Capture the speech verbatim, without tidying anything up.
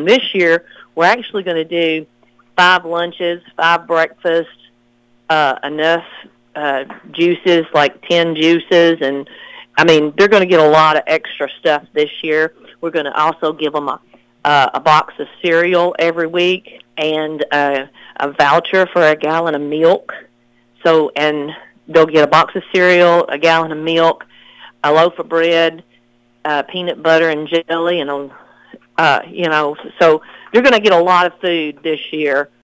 This year, we're actually going to do five lunches, five breakfasts, uh, enough uh, juices, like ten juices, and I mean, they're going to get a lot of extra stuff this year. We're going to also give them a, uh, a box of cereal every week and uh, a voucher for a gallon of milk. So, and they'll get a box of cereal, a gallon of milk, a loaf of bread, uh, peanut butter and jelly, and a, uh, you know, so they're going to get a lot of food this year.